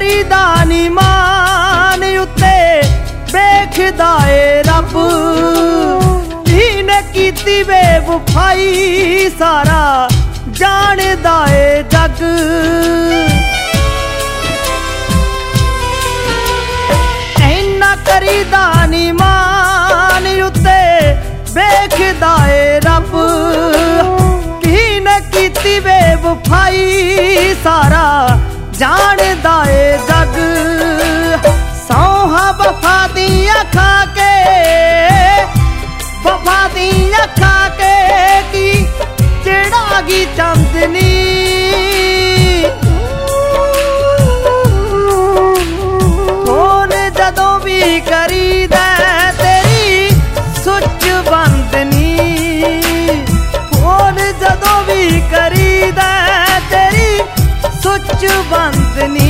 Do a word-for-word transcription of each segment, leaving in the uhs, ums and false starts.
करीदा नी मान उत्ते वेखदा ए रब इने कीती बेवफाई सारा जानदा ए जग इन्ना करीदा नी मान उत्ते वेखदा ए रब इने कीती बेवफाई सारा जानदा ए जग सौहा वफा दिया खा के वफा दिया खा के की चिड़ागी चांदनी फोन जदों भी करीदा तेरी सुच बंदनी फोन जदों भी करीदा तेरी सुच बंदनी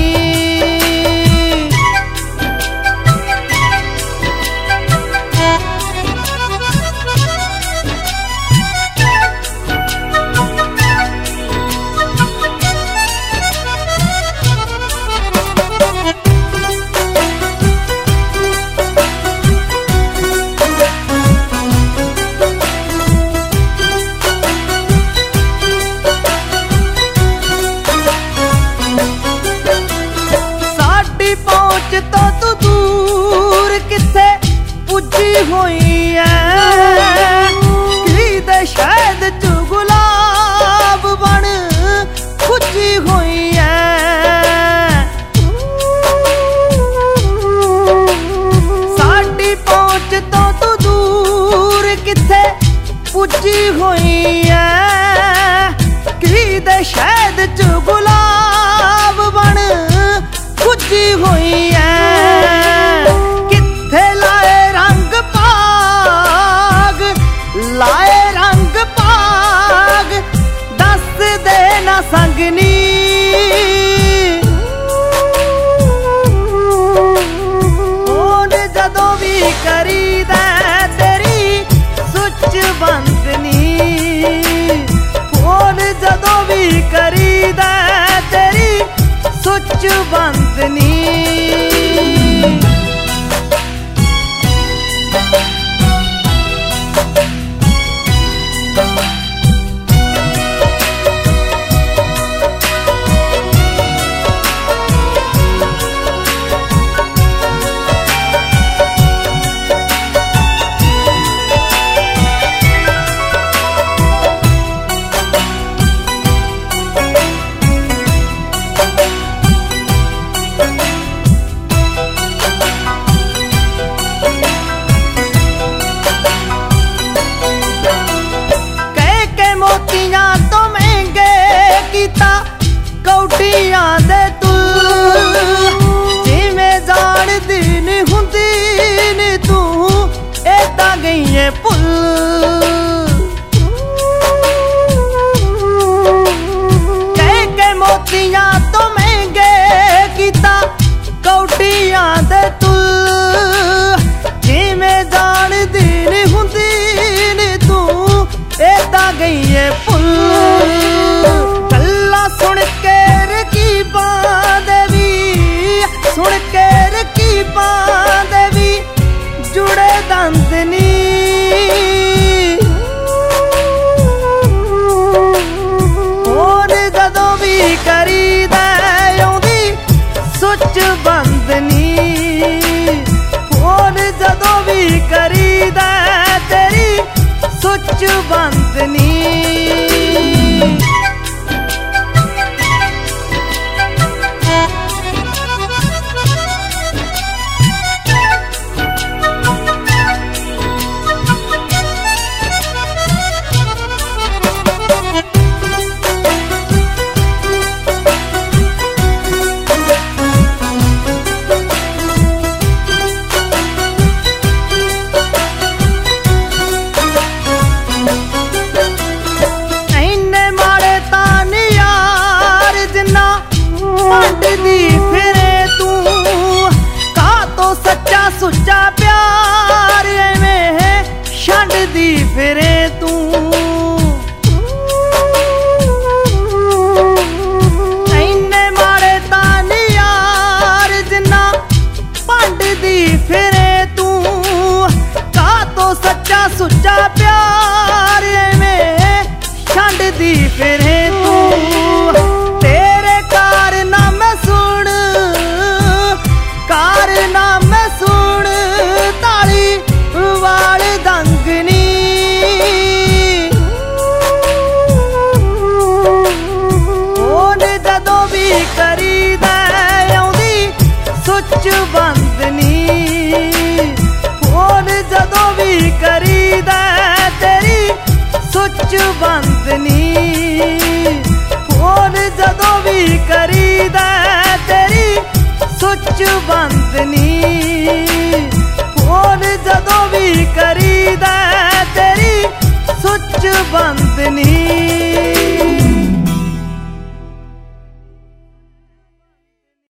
तो तू दूर किथे पुजी हुई है कि शायद तू गुलाब बन पुजी हुई है साडी पहुंच तो तू दूर किथे पुजी हुई है कि शायद तू गुलाब बन पुजी हुई है किथे लाए रंग पाग लाए रंग पाग दस दे ना संगनी फोन जदों भी करीदा तेरी सुच बंदनी फोन जदों भी करीदा तेरी सुच बंदनी कौटियां दे तू जिवें जान दिन हुंदी नी तू एदा गई है भुल कह के मोतियां तो महंगे कीता कौटियां दे तू जिवें जान दिन हुंदी नी तू एदा गई है भुल सुन के रकीबा देवी सुन के रकीबा देवी जुड़े दंदनी फोन जदों भी करीदा आउंदी सुच बंदनी फोन जदों भी करीदा तेरी सुच बंदनी ਚ